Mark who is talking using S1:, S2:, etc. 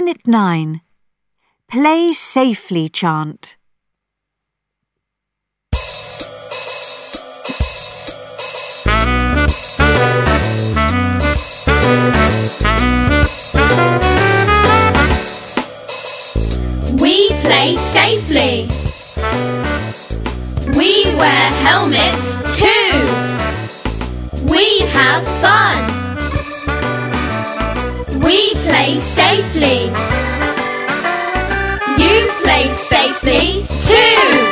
S1: Unit 9. Play Safely chant.
S2: We play safely. We wear helmets too. We have fun. We play safely. You play safely too.